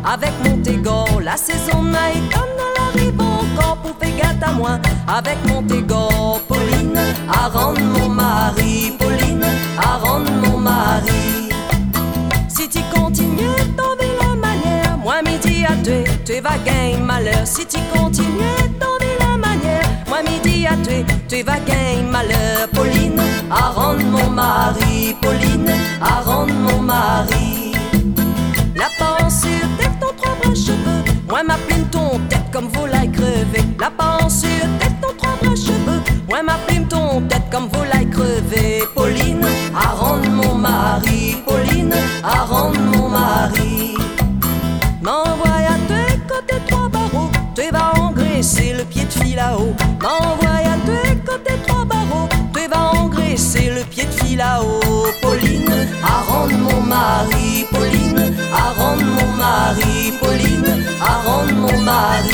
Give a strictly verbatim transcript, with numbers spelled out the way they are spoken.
avec Montégor. La saison night, on arrive encore pour faire gâte à moi. Avec Montégor, Pauline, à rendre mon mari. Pauline, à rendre mon mari. Si tu continues ton vilain manière, moi midi à deux, tu vas gagner malheur. Si tu continues ton vilain manière, moi midi à deux, tu vas gagner malheur. Pauline, à rendre mon mari. Pauline, à rendre mon mari. La pensure tête ton trois bras cheveux, moi ma plume ton tête comme volaille crevée. La pensure tête ton trois bras cheveux, moi ma plume ton tête comme volaille crevée. Pauline, à rendre mon mari. Pauline, à rendre mon mari. M'envoie à deux côtés trois barreaux, tu vas engraisser le pied de fil là-haut. M'envoie à deux côtés trois barreaux, tu vas engraisser le pied de fil là-haut. Pauline, à rendre mon mari. Pauline, à rendre mon mari. Pauline, à rendre mon mari.